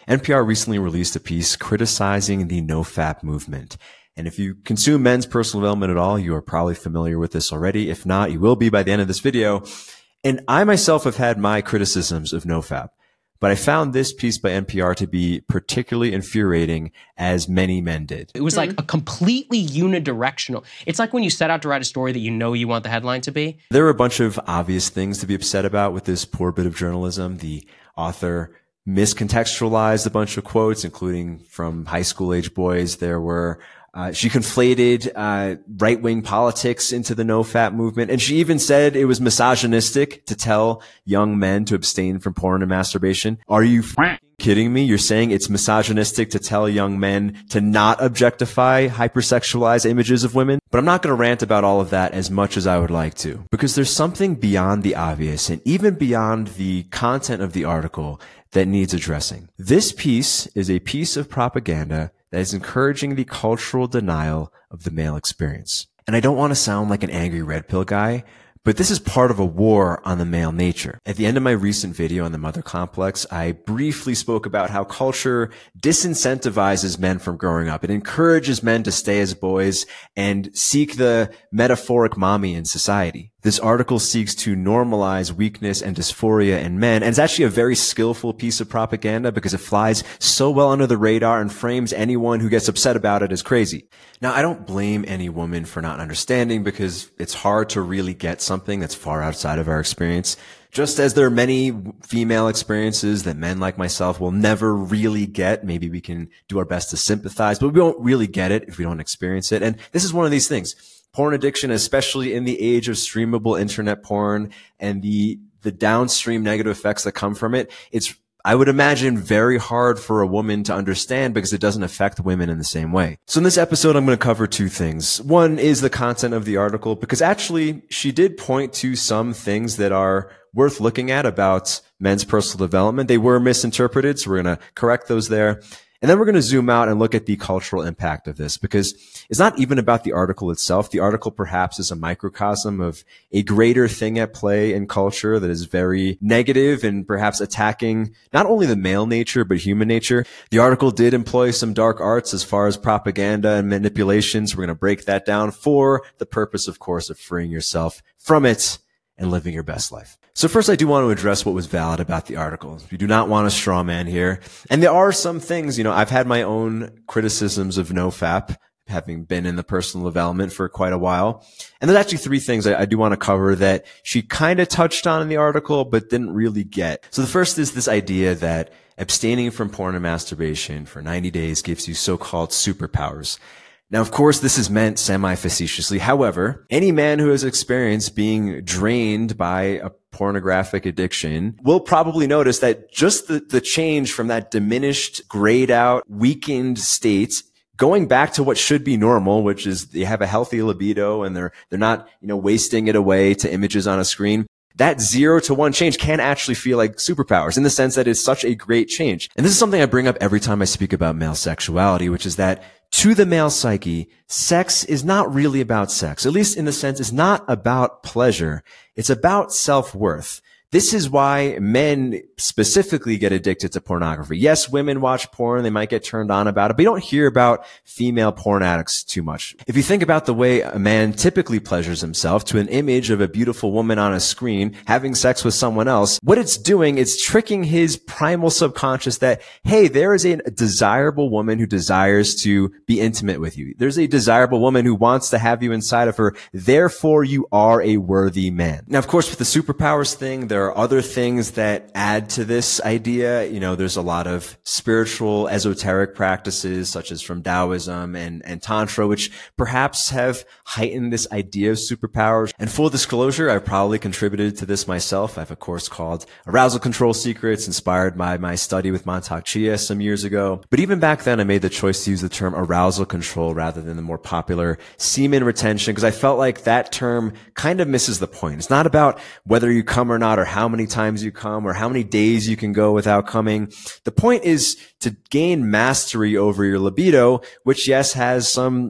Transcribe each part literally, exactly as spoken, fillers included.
N P R recently released a piece criticizing the NoFap movement. And if you consume men's personal development at all, you are probably familiar with this already. If not, you will be by the end of this video. And I myself have had my criticisms of NoFap, but I found this piece by N P R to be particularly infuriating, as many men did. It was like a completely unidirectional. It's like when you set out to write a story that you know you want the headline to be. There were a bunch of obvious things to be upset about with this poor bit of journalism. The author miscontextualized a bunch of quotes, including from high school age boys. There were Uh, she conflated uh right-wing politics into the NoFap movement, and she even said it was misogynistic to tell young men to abstain from porn and masturbation. Are you f- kidding me? You're saying it's misogynistic to tell young men to not objectify hypersexualized images of women? But I'm not going to rant about all of that as much as I would like to, because there's something beyond the obvious and even beyond the content of the article that needs addressing. This piece is a piece of propaganda that is encouraging the cultural denial of the male experience. And I don't want to sound like an angry red pill guy, but this is part of a war on the male nature. At the end of my recent video on the mother complex, I briefly spoke about how culture disincentivizes men from growing up. It encourages men to stay as boys and seek the metaphoric mommy in society. This article seeks to normalize weakness and dysphoria in men, and it's actually a very skillful piece of propaganda because it flies so well under the radar and frames anyone who gets upset about it as crazy. Now, I don't blame any woman for not understanding, because it's hard to really get something that's far outside of our experience. Just as there are many female experiences that men like myself will never really get. Maybe we can do our best to sympathize, but we won't really get it if we don't experience it. And this is one of these things. Porn addiction, especially in the age of streamable internet porn and the, the downstream negative effects that come from it, it's, I would imagine, very hard for a woman to understand because it doesn't affect women in the same way. So in this episode, I'm going to cover two things. One is the content of the article, because actually she did point to some things that are worth looking at about men's personal development. They were misinterpreted, so we're going to correct those there. And then we're going to zoom out and look at the cultural impact of this, because it's not even about the article itself. The article perhaps is a microcosm of a greater thing at play in culture that is very negative and perhaps attacking not only the male nature, but human nature. The article did employ some dark arts as far as propaganda and manipulations. We're going to break that down for the purpose, of course, of freeing yourself from it and living your best life. So first, I do want to address what was valid about the article. We do not want a straw man here. And there are some things, you know, I've had my own criticisms of NoFap, having been in the personal development for quite a while. And there's actually three things I, I do want to cover that she kind of touched on in the article, but didn't really get. So the first is this idea that abstaining from porn and masturbation for ninety days gives you so-called superpowers. Now, of course, this is meant semi-facetiously. However, any man who has experienced being drained by a pornographic addiction will probably notice that just the, the change from that diminished, grayed out, weakened state going back to what should be normal, which is they have a healthy libido and they're, they're not, you know, wasting it away to images on a screen. That zero to one change can actually feel like superpowers in the sense that it's such a great change. And this is something I bring up every time I speak about male sexuality, which is that to the male psyche, sex is not really about sex. At least in the sense, it's not about pleasure. It's about self-worth. This is why men specifically get addicted to pornography. Yes, women watch porn. They might get turned on about it, but you don't hear about female porn addicts too much. If you think about the way a man typically pleasures himself to an image of a beautiful woman on a screen having sex with someone else, what it's doing is tricking his primal subconscious that, hey, there is a desirable woman who desires to be intimate with you. There's a desirable woman who wants to have you inside of her. Therefore, you are a worthy man. Now, of course, with the superpowers thing, there There are other things that add to this idea. You know, there's a lot of spiritual, esoteric practices, such as from Taoism and, and Tantra, which perhaps have heightened this idea of superpowers. And full disclosure, I've probably contributed to this myself. I have a course called Arousal Control Secrets, inspired by my study with Mantak Chia some years ago. But even back then, I made the choice to use the term arousal control rather than the more popular semen retention, because I felt like that term kind of misses the point. It's not about whether you come or not, or how many times you come, or how many days you can go without coming. The point is to gain mastery over your libido, which, yes, has some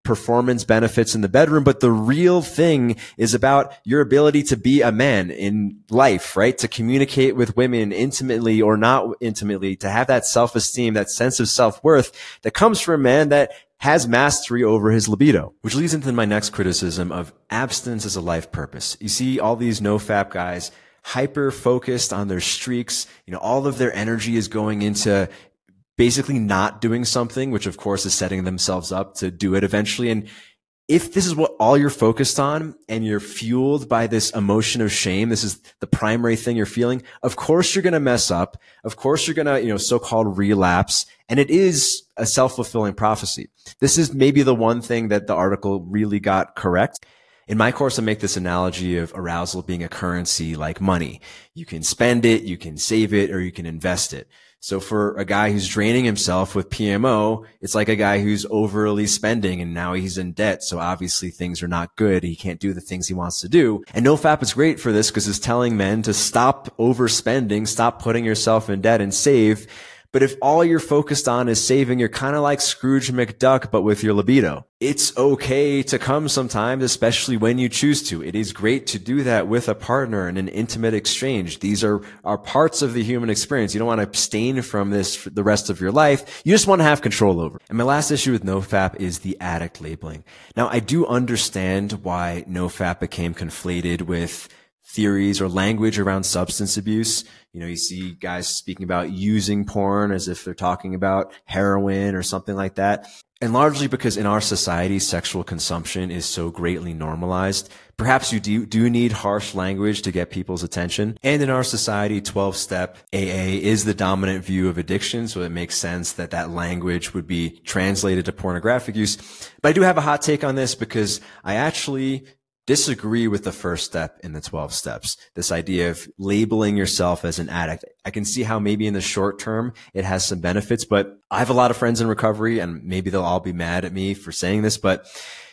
performance benefits in the bedroom, but the real thing is about your ability to be a man in life, right? To communicate with women intimately or not intimately, to have that self-esteem, that sense of self-worth that comes from a man that has mastery over his libido. Which leads into my next criticism of abstinence as a life purpose. You see all these no-fap guys hyper focused on their streaks. You know, all of their energy is going into basically not doing something, which of course is setting themselves up to do it eventually. And if this is what all you're focused on and you're fueled by this emotion of shame, this is the primary thing you're feeling, of course you're going to mess up. Of course you're going to, you know, so-called relapse. And it is a self-fulfilling prophecy. This is maybe the one thing that the article really got correct. In my course, I make this analogy of arousal being a currency like money. You can spend it, you can save it, or you can invest it. So for a guy who's draining himself with P M O, it's like a guy who's overly spending and now he's in debt. So obviously things are not good. He can't do the things he wants to do. And NoFap is great for this because it's telling men to stop overspending, stop putting yourself in debt and save. But if all you're focused on is saving, you're kind of like Scrooge McDuck, but with your libido. It's okay to come sometimes, especially when you choose to. It is great to do that with a partner in an intimate exchange. These are, are parts of the human experience. You don't want to abstain from this for the rest of your life. You just want to have control over it. And my last issue with NoFap is the addict labeling. Now, I do understand why NoFap became conflated with theories or language around substance abuse. You know, you see guys speaking about using porn as if they're talking about heroin or something like that. And largely because in our society, sexual consumption is so greatly normalized. Perhaps you do, do need harsh language to get people's attention. And in our society, twelve-step A A is the dominant view of addiction. So it makes sense that that language would be translated to pornographic use. But I do have a hot take on this because I actually disagree with the first step in the twelve steps. This idea of labeling yourself as an addict. I can see how maybe in the short term it has some benefits, but I have a lot of friends in recovery and maybe they'll all be mad at me for saying this, but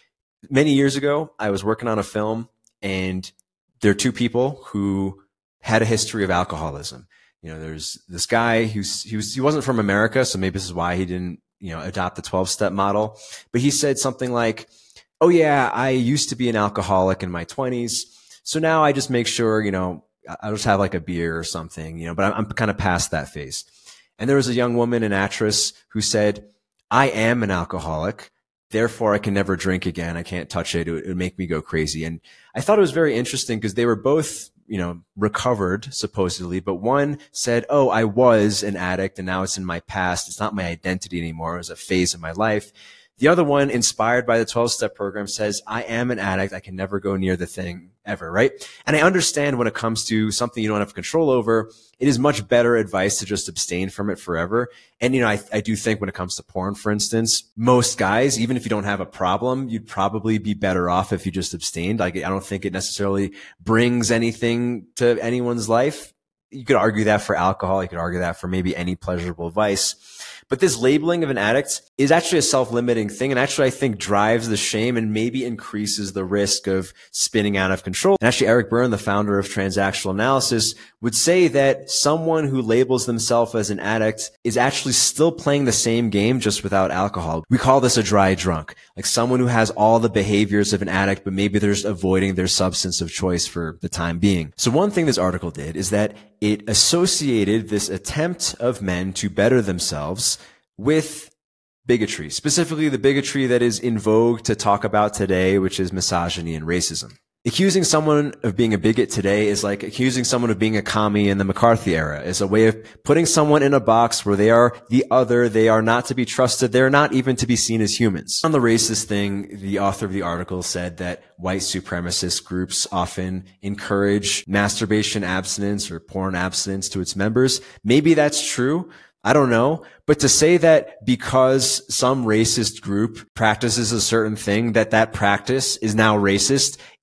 many years ago, I was working on a film and there are two people who had a history of alcoholism. You know, there's this guy who's, he was, he wasn't from America. So maybe this is why he didn't, you know, adopt the twelve step model, but he said something like, oh yeah, I used to be an alcoholic in my twenties. So now I just make sure, you know, I'll just have like a beer or something, you know, but I'm, I'm kind of past that phase. And there was a young woman, an actress, who said, I am an alcoholic. Therefore I can never drink again. I can't touch it. It would, it would make me go crazy. And I thought it was very interesting because they were both, you know, recovered supposedly, but one said, oh, I was an addict and now it's in my past. It's not my identity anymore. It was a phase of my life. The other one, inspired by the twelve step program, says, I am an addict. I can never go near the thing ever, right? And I understand when it comes to something you don't have control over, it is much better advice to just abstain from it forever. And, you know, I, I do think when it comes to porn, for instance, most guys, even if you don't have a problem, you'd probably be better off if you just abstained. Like, I don't think it necessarily brings anything to anyone's life. You could argue that for alcohol. You could argue that for maybe any pleasurable vice. But this labeling of an addict is actually a self-limiting thing, and actually I think drives the shame and maybe increases the risk of spinning out of control. And actually Eric Berne, the founder of transactional analysis, would say that someone who labels themselves as an addict is actually still playing the same game, just without alcohol. We call this a dry drunk, like someone who has all the behaviors of an addict, but maybe they're just avoiding their substance of choice for the time being. So one thing this article did is that it associated this attempt of men to better themselves with bigotry, specifically the bigotry that is in vogue to talk about today, which is misogyny and racism. Accusing someone of being a bigot today is like accusing someone of being a commie in the McCarthy era. It's a way of putting someone in a box where they are the other, they are not to be trusted, they're not even to be seen as humans. On the racist thing, the author of the article said that white supremacist groups often encourage masturbation abstinence or porn abstinence to its members. Maybe that's true. I don't know. But to say that because some racist group practices a certain thing, that that practice is now racist,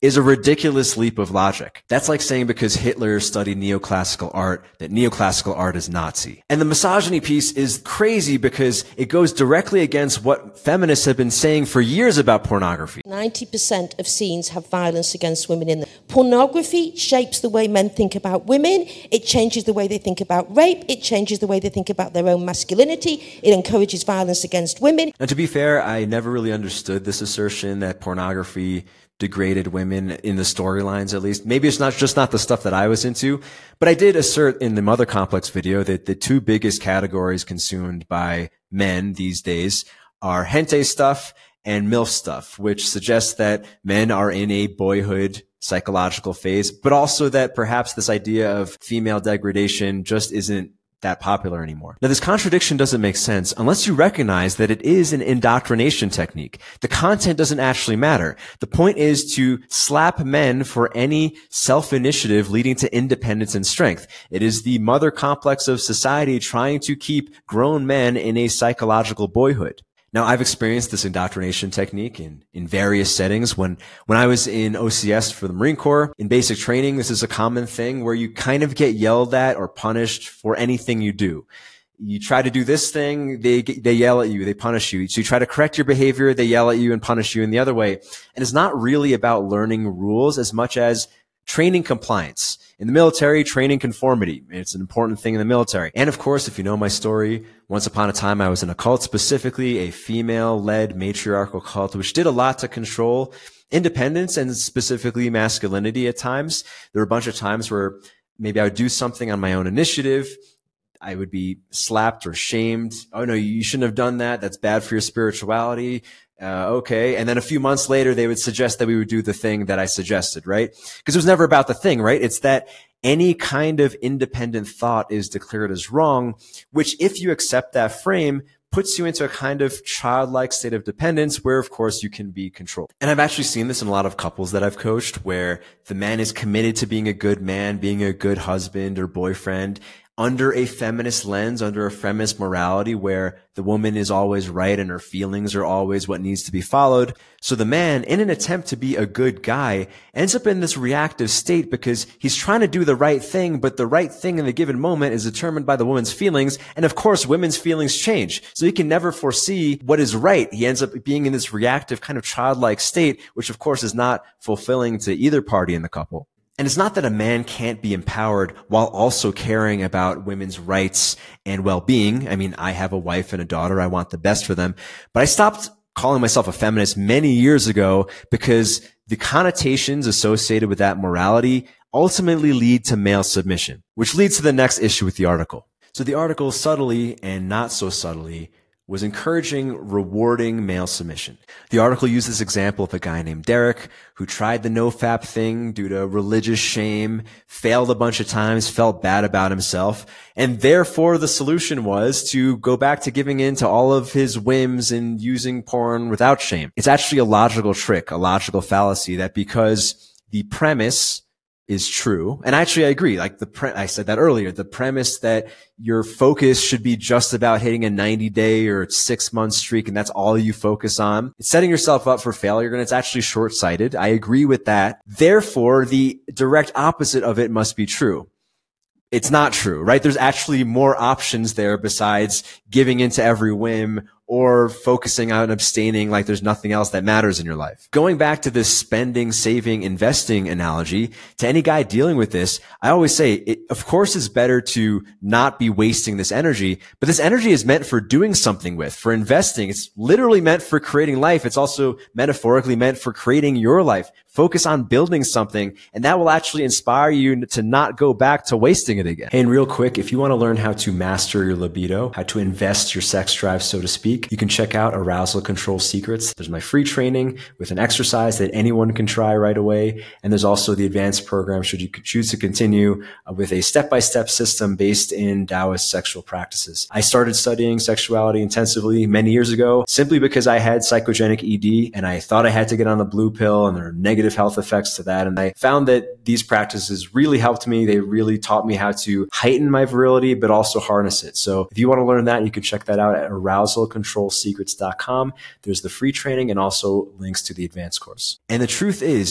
is a ridiculous leap of logic. That's like saying because Hitler studied neoclassical art, that neoclassical art is Nazi. And the misogyny piece is crazy because it goes directly against what feminists have been saying for years about pornography. ninety percent of scenes have violence against women in them. Pornography shapes the way men think about women. It changes the way they think about rape. It changes the way they think about their own masculinity. It encourages violence against women. Now, to be fair, I never really understood this assertion that pornography degraded women in the storylines, at least. Maybe it's not just not the stuff that I was into, but I did assert in the Mother Complex video that the two biggest categories consumed by men these days are hentai stuff and MILF stuff, which suggests that men are in a boyhood psychological phase, but also that perhaps this idea of female degradation just isn't that popular anymore. Now, this contradiction doesn't make sense unless you recognize that it is an indoctrination technique. The content doesn't actually matter. The point is to slap men for any self-initiative leading to independence and strength. It is the mother complex of society trying to keep grown men in a psychological boyhood. Now, I've experienced this indoctrination technique in, in various settings. When, when I was in O C S for the Marine Corps, in basic training, this is a common thing where you kind of get yelled at or punished for anything you do. You try to do this thing, they, they yell at you, they punish you. So you try to correct your behavior, they yell at you and punish you in the other way. And it's not really about learning rules as much as training compliance. In the military, training conformity. It's an important thing in the military. And of course, if you know my story, once upon a time I was in a cult, specifically a female-led matriarchal cult, which did a lot to control independence and specifically masculinity at times. There were a bunch of times where maybe I would do something on my own initiative. I would be slapped or shamed. Oh no, you shouldn't have done that. That's bad for your spirituality. Uh, okay. And then a few months later, they would suggest that we would do the thing that I suggested, right? Because it was never about the thing, right? It's that any kind of independent thought is declared as wrong, which if you accept that frame, puts you into a kind of childlike state of dependence where, of course, you can be controlled. And I've actually seen this in a lot of couples that I've coached where the man is committed to being a good man, being a good husband or boyfriend, under a feminist lens, under a feminist morality where the woman is always right and her feelings are always what needs to be followed. So the man, in an attempt to be a good guy, ends up in this reactive state because he's trying to do the right thing, but the right thing in the given moment is determined by the woman's feelings. And of course, women's feelings change. So he can never foresee what is right. He ends up being in this reactive kind of childlike state, which of course is not fulfilling to either party in the couple. And it's not that a man can't be empowered while also caring about women's rights and well-being. I mean, I have a wife and a daughter. I want the best for them. But I stopped calling myself a feminist many years ago because the connotations associated with that morality ultimately lead to male submission, which leads to the next issue with the article. So the article subtly and not so subtly was encouraging rewarding male submission. The article used this example of a guy named Derek who tried the nofap thing due to religious shame, failed a bunch of times, felt bad about himself, and therefore the solution was to go back to giving in to all of his whims and using porn without shame. It's actually a logical trick, a logical fallacy that because the premise is true. And actually I agree. Like the pre- I said that earlier, the premise that your focus should be just about hitting a ninety day or six month streak and that's all you focus on. It's setting yourself up for failure and it's actually short-sighted. I agree with that. Therefore, the direct opposite of it must be true. It's not true, right? There's actually more options there besides giving into every whim or focusing on abstaining like there's nothing else that matters in your life. Going back to this spending, saving, investing analogy, to any guy dealing with this, I always say, it, of course, it's better to not be wasting this energy, but this energy is meant for doing something with, for investing. It's literally meant for creating life. It's also metaphorically meant for creating your life. Focus on building something, and that will actually inspire you to not go back to wasting it again. Hey, and real quick, if you want to learn how to master your libido, how to invest your sex drive, so to speak, you can check out Arousal Control Secrets. There's my free training with an exercise that anyone can try right away. And there's also the advanced program should you choose to continue uh, with a step-by-step system based in Taoist sexual practices. I started studying sexuality intensively many years ago simply because I had psychogenic E D and I thought I had to get on the blue pill and there are negative health effects to that. And I found that these practices really helped me. They really taught me how to heighten my virility, but also harness it. So if you want to learn that, you can check that out at arousal control secrets dot com. There's the free training and also links to the advanced course. And the truth is,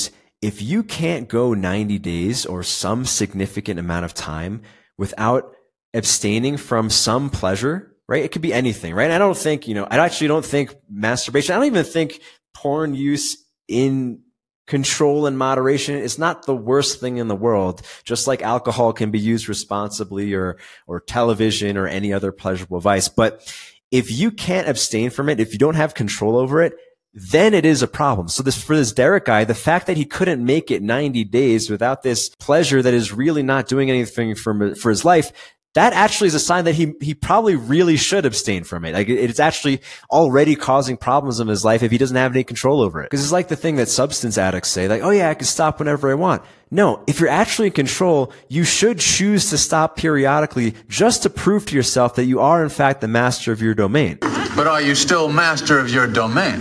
if you can't go ninety days or some significant amount of time without abstaining from some pleasure, right? It could be anything, right? I don't think, you know, I actually don't think masturbation, I don't even think porn use in control and moderation is not the worst thing in the world. Just like alcohol can be used responsibly, or, or television or any other pleasurable vice. But if you can't abstain from it, if you don't have control over it, then it is a problem. So this, for this Derek guy, the fact that he couldn't make it ninety days without this pleasure that is really not doing anything for, for his life, that actually is a sign that he, he probably really should abstain from it. Like, it's actually already causing problems in his life if he doesn't have any control over it. Because it's like the thing that substance addicts say, like, oh yeah, I can stop whenever I want. No, if you're actually in control, you should choose to stop periodically just to prove to yourself that you are in fact the master of your domain. But are you still master of your domain?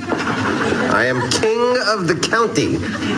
I am king of the county.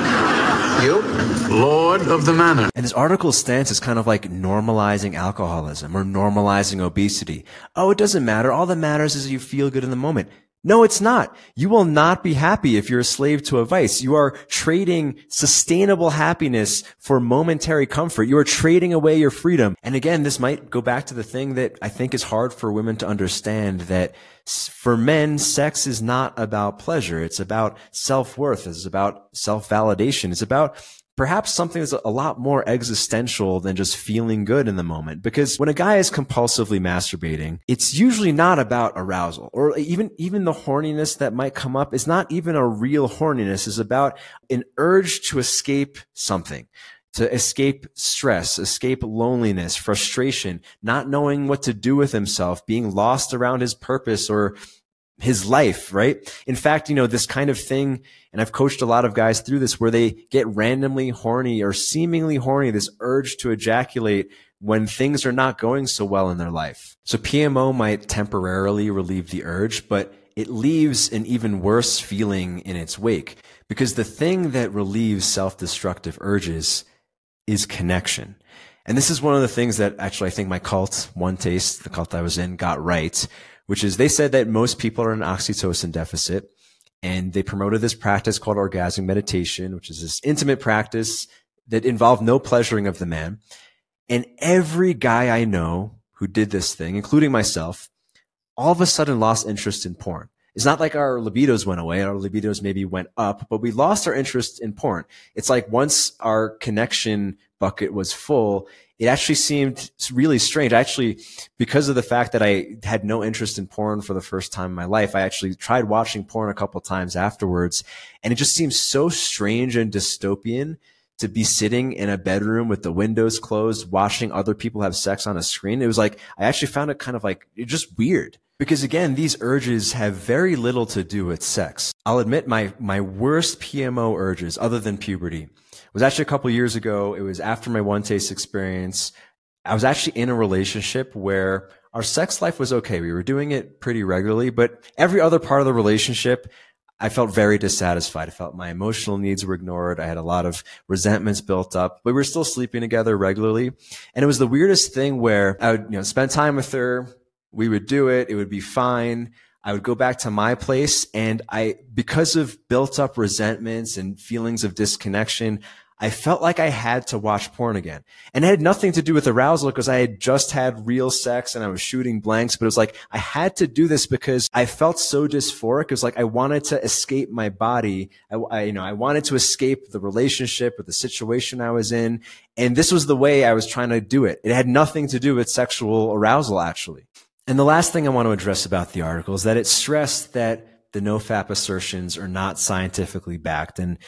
You? Lord of the manor. And this article's stance is kind of like normalizing alcoholism or normalizing obesity. Oh, it doesn't matter. All that matters is you feel good in the moment. No, it's not. You will not be happy if you're a slave to a vice. You are trading sustainable happiness for momentary comfort. You are trading away your freedom. And again, this might go back to the thing that I think is hard for women to understand, that for men, sex is not about pleasure. It's about self-worth. It's about self-validation. It's about perhaps something that's a lot more existential than just feeling good in the moment. Because when a guy is compulsively masturbating, it's usually not about arousal, or even, even the horniness that might come up is not even a real horniness. It's about an urge to escape something, to escape stress, escape loneliness, frustration, not knowing what to do with himself, being lost around his purpose or his life, right? In fact, you know, this kind of thing, and I've coached a lot of guys through this, where they get randomly horny or seemingly horny, this urge to ejaculate when things are not going so well in their life. So P M O might temporarily relieve the urge, but it leaves an even worse feeling in its wake, because the thing that relieves self-destructive urges is connection. And this is one of the things that actually I think my cult, One Taste, the cult I was in, got right, which is they said that most people are in an oxytocin deficit, and they promoted this practice called orgasmic meditation, which is this intimate practice that involved no pleasuring of the man. And every guy I know who did this thing, including myself, all of a sudden lost interest in porn. It's not like our libidos went away. Our libidos maybe went up, but we lost our interest in porn. It's like once our connection bucket was full, it actually seemed really strange. Actually, because of the fact that I had no interest in porn for the first time in my life, I actually tried watching porn a couple times afterwards, and it just seems so strange and dystopian to be sitting in a bedroom with the windows closed, watching other people have sex on a screen. It was like, I actually found it kind of like, it's just weird. Because again, these urges have very little to do with sex. I'll admit my, my worst P M O urges, other than puberty, was actually a couple years ago. It was after my One Taste experience. I was actually in a relationship where our sex life was okay. We were doing it pretty regularly, but every other part of the relationship, I felt very dissatisfied. I felt my emotional needs were ignored. I had a lot of resentments built up, but we were still sleeping together regularly. And it was the weirdest thing where I would, you know, spend time with her. We would do it. It would be fine. I would go back to my place, and I, because of built up resentments and feelings of disconnection, I felt like I had to watch porn again. And it had nothing to do with arousal, because I had just had real sex and I was shooting blanks, but it was like I had to do this because I felt so dysphoric. It was like I wanted to escape my body. I, I you know, I wanted to escape the relationship or the situation I was in. And this was the way I was trying to do it. It had nothing to do with sexual arousal, actually. And the last thing I want to address about the article is that it stressed that the NoFap assertions are not scientifically backed. And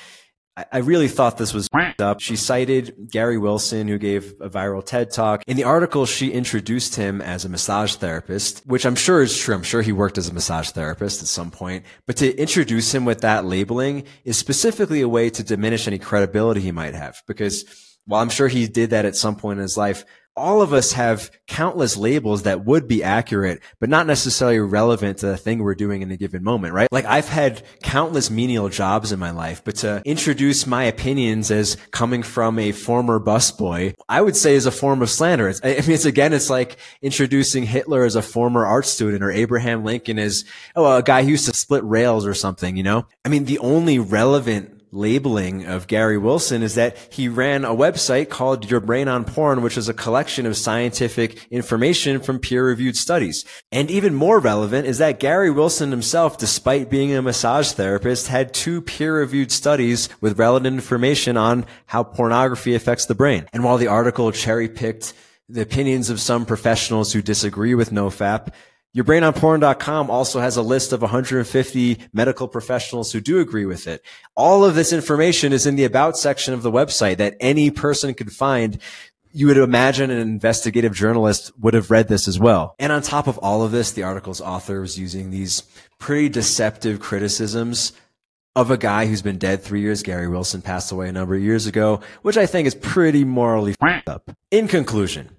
I really thought this was up. She cited Gary Wilson, who gave a viral TED Talk. In the article, she introduced him as a massage therapist, which I'm sure is true. I'm sure he worked as a massage therapist at some point. But to introduce him with that labeling is specifically a way to diminish any credibility he might have. Because while I'm sure he did that at some point in his life, all of us have countless labels that would be accurate, but not necessarily relevant to the thing we're doing in a given moment, right? Like I've had countless menial jobs in my life, but to introduce my opinions as coming from a former busboy, I would say is a form of slander. It's, I mean, it's again, it's like introducing Hitler as a former art student or Abraham Lincoln as, oh, a guy who used to split rails or something, you know? I mean, the only relevant labeling of Gary Wilson is that he ran a website called Your Brain on Porn, which is a collection of scientific information from peer-reviewed studies. And even more relevant is that Gary Wilson himself, despite being a massage therapist, had two peer-reviewed studies with relevant information on how pornography affects the brain. And while the article cherry-picked the opinions of some professionals who disagree with NoFap, your brain on porn dot com also has a list of one hundred fifty medical professionals who do agree with it. All of this information is in the About section of the website that any person could find. You would imagine an investigative journalist would have read this as well. And on top of all of this, the article's author was using these pretty deceptive criticisms of a guy who's been dead three years. Gary Wilson passed away a number of years ago, which I think is pretty morally f***ed up. In conclusion,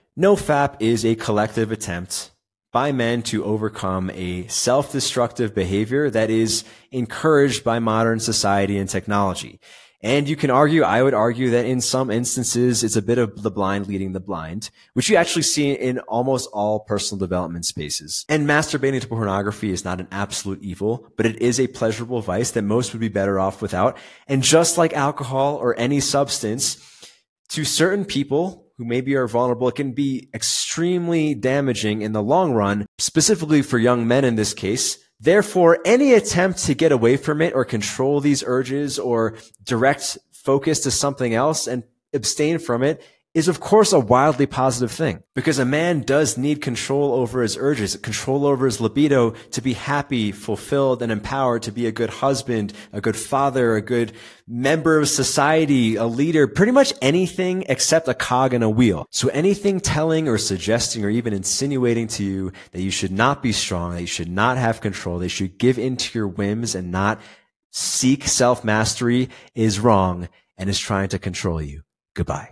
NoFap is a collective attempt by men to overcome a self-destructive behavior that is encouraged by modern society and technology. And you can argue, I would argue that in some instances, it's a bit of the blind leading the blind, which you actually see in almost all personal development spaces. And masturbating to pornography is not an absolute evil, but it is a pleasurable vice that most would be better off without. And just like alcohol or any substance, to certain people who maybe are vulnerable, it can be extremely damaging in the long run, specifically for young men in this case. Therefore, any attempt to get away from it or control these urges or direct focus to something else and abstain from it is, of course, a wildly positive thing, because a man does need control over his urges, control over his libido to be happy, fulfilled, and empowered to be a good husband, a good father, a good member of society, a leader, pretty much anything except a cog in a wheel. So anything telling or suggesting or even insinuating to you that you should not be strong, that you should not have control, that you should give in to your whims and not seek self-mastery is wrong and is trying to control you. Goodbye.